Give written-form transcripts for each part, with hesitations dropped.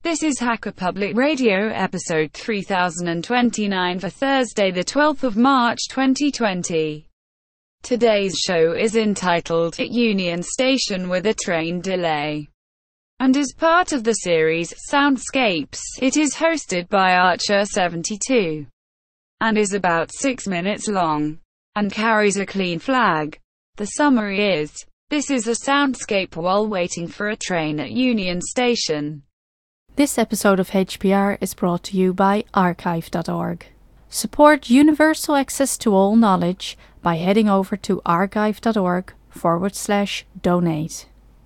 This is Hacker Public Radio, episode 3029 for Thursday, the 12th of March 2020. Today's show is entitled, At Union Station with a Train Delay, and is part of the series, Soundscapes. It is hosted by Archer72, and is about 6 minutes long, and carries a clean flag. The summary is, this is a soundscape while waiting for a train at Union Station. This episode of HPR is brought to you by archive.org. Support universal access to all knowledge by heading over to archive.org/donate.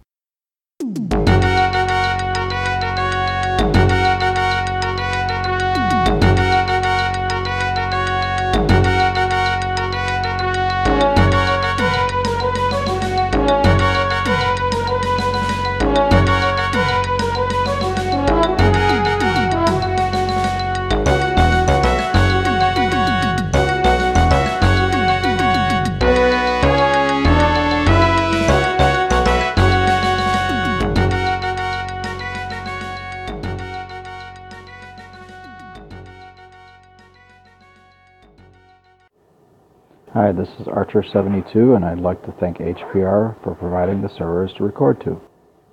Hi, this is Archer72, and I'd like to thank HPR for providing the servers to record to.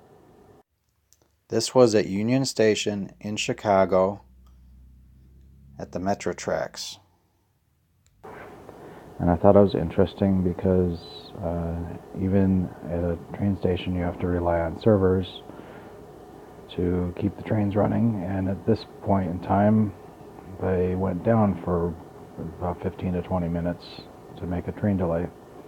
This was at Union Station in Chicago at the Metro tracks. And I thought it was interesting because even at a train station you have to rely on servers to keep the trains running, and at this point in time they went down for about 15 to 20 minutes to make a train delay.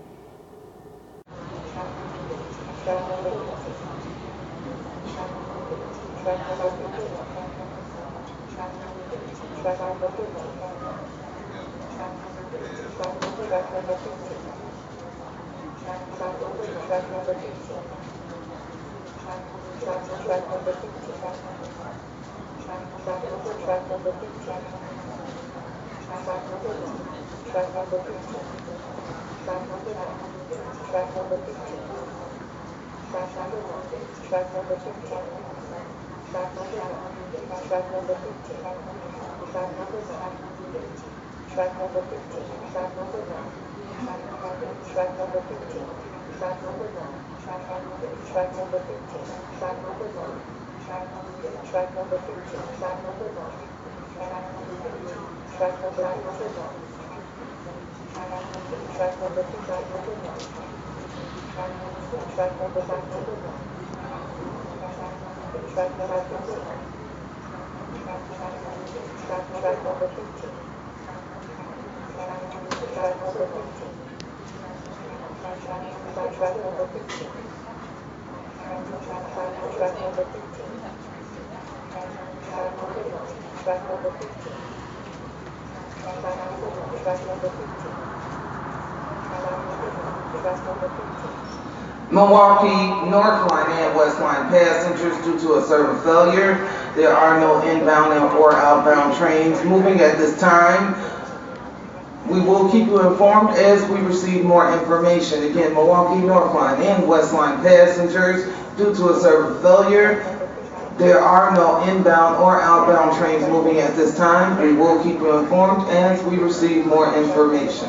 Milwaukee North Line and West Line passengers, due to a server failure, there are no inbound or outbound trains moving at this time. We will keep you informed as we receive more information. Again, Milwaukee North Line and West Line passengers, due to a server failure, there are no inbound or outbound trains moving at this time. We will keep you informed as we receive more information.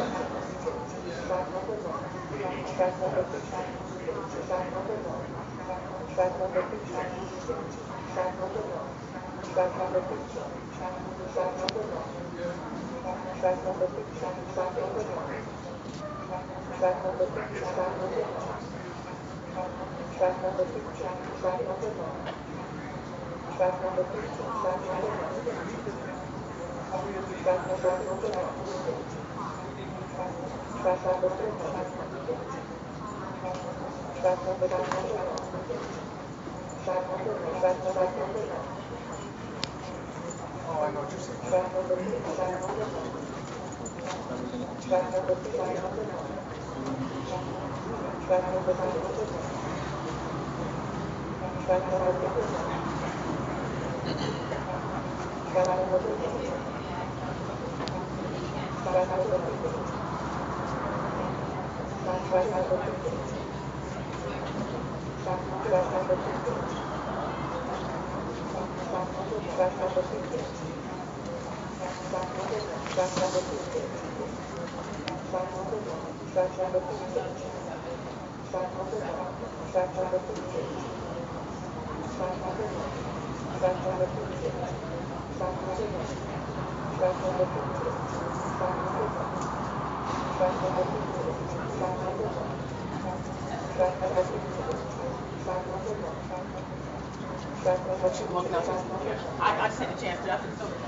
I just had a chance to.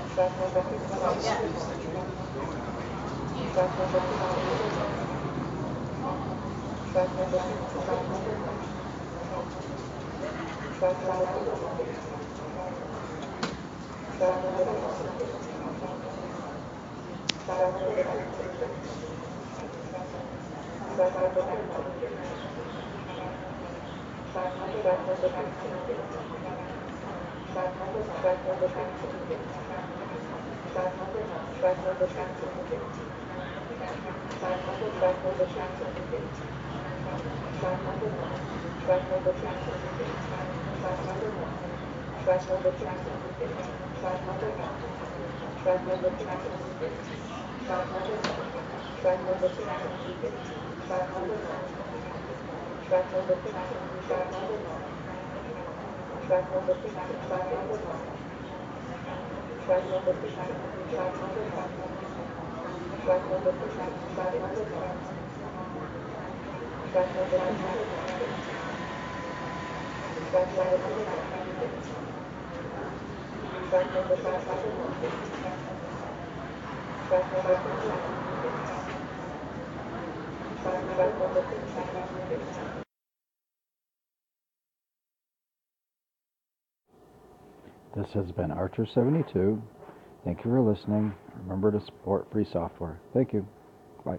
This has been Archer72. Thank you for listening. Remember to support free software. Thank you. Bye.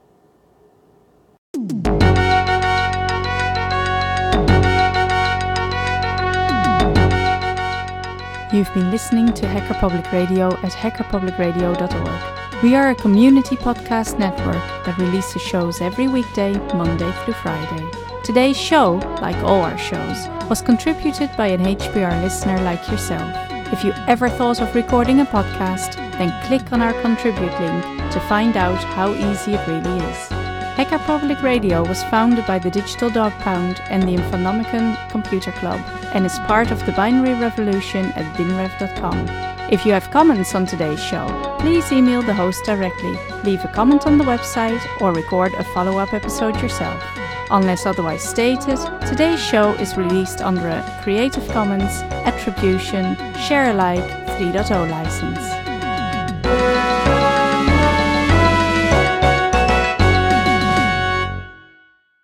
You've been listening to Hacker Public Radio at hackerpublicradio.org. We are a community podcast network that releases shows every weekday, Monday through Friday. Today's show, like all our shows, was contributed by an HPR listener like yourself. If you ever thought of recording a podcast, then click on our contribute link to find out how easy it really is. Hacker Public Radio was founded by the Digital Dog Pound and the Infonomicon Computer Club and is part of the binary revolution at binrev.com. If you have comments on today's show, please email the host directly, leave a comment on the website, or record a follow-up episode yourself. Unless otherwise stated, today's show is released under a Creative Commons Attribution Share Alike 3.0 license.